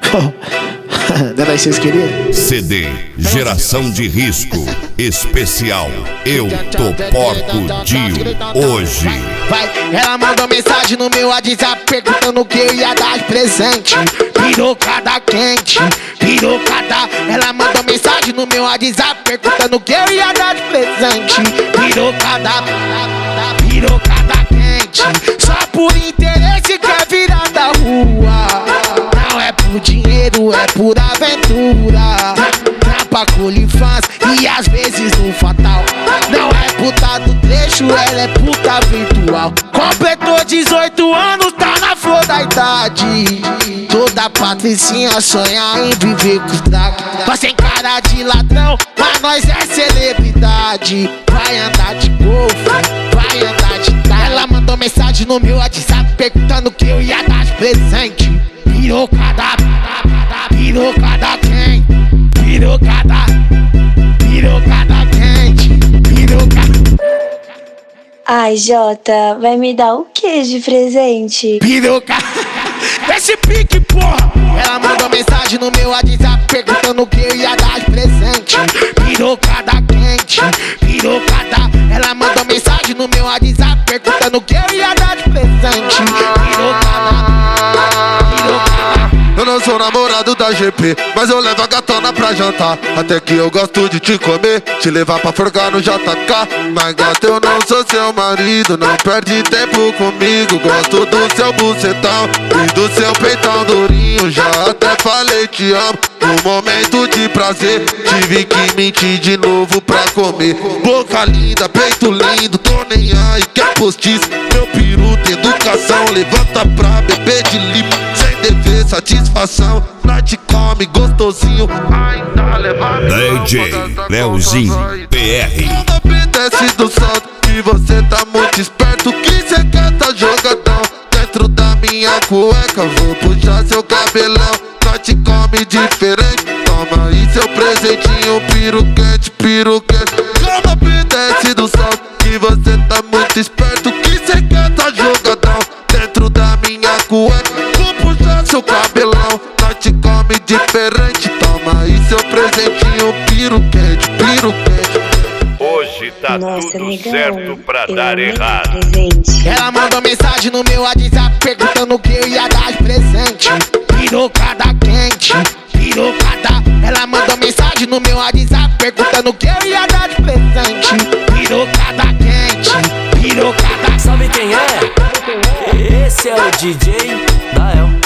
Não era isso que vocês queriam? CD Geração de Risco Especial Eu Tô Porco Dio hoje. Vai, ela mandou mensagem no meu WhatsApp perguntando o que eu ia dar de presente. Pirocada quente, pirocada. Ela mandou mensagem no meu WhatsApp perguntando o que eu ia dar de presente. Pirocada, pirocada quente. Só por interesse quer virar da rua. Não é por dinheiro, é por aventura. Trampa com OnlyFans e às vezes no fatal. Não é puta do trecho, ela é puta virtual. Completou 18 anos, tá na flor da idade. Toda patricinha sonha em viver com os drag. Nós tem cara de ladrão, mas nós é celebridade. Vai andar de golfe, vai andar de tal. Ela mandou mensagem no meu WhatsApp perguntando o que eu ia dar de presente. Pirocada, pirocada quente, pirocada, pirocada quente, pirocada. Ai, Jota, vai me dar o que de presente? Pirocada, esse pique, porra. Ela mandou mensagem no meu WhatsApp perguntando o que eu ia dar de presente. Pirocada quente, pirocada. Ela mandou mensagem no meu WhatsApp perguntando o que eu ia dar de presente. Pirocada. Eu não sou namorado da GP, mas eu levo a gatona pra jantar. Até que eu gosto de te comer, te levar pra forgar no JK. Mas gata, eu não sou seu marido, não perde tempo comigo. Gosto do seu bucetão e do seu peitão durinho. Já até falei te amo, no momento de prazer tive que mentir de novo pra comer. Boca linda, peito lindo, tô nem aí, quer postiço. Meu peru tem educação, levanta pra beber de limpo. Sem dever satisfação, nós te come gostosinho. Ainda leva DJ Leozinho PR. Desce do salto que você tá muito esperto. Que cê quer tá jogadão dentro da minha cueca. Vou puxar seu cabelão, nós te come diferente. Toma aí seu presentinho, piruquete, piruquete. Calma, desce do salto que você tá muito esperto. Que cê quer tá jogadão dentro da minha cueca. Vou puxar seu cabelão, nós te come diferente. Toma aí seu presentinho, piruquete, piruquete. Hoje tá Nossa, tudo legal. certo pra Eu dar amei errado. presente. Ela mandou mensagem no meu WhatsApp perguntando o que eu ia dar de presente. Pirocada quente, pirocada. Ela mandou mensagem no meu WhatsApp perguntando o que eu ia dar de presente. Pirocada quente, pirocada. Sabe quem é? Esse é o DJ Dael.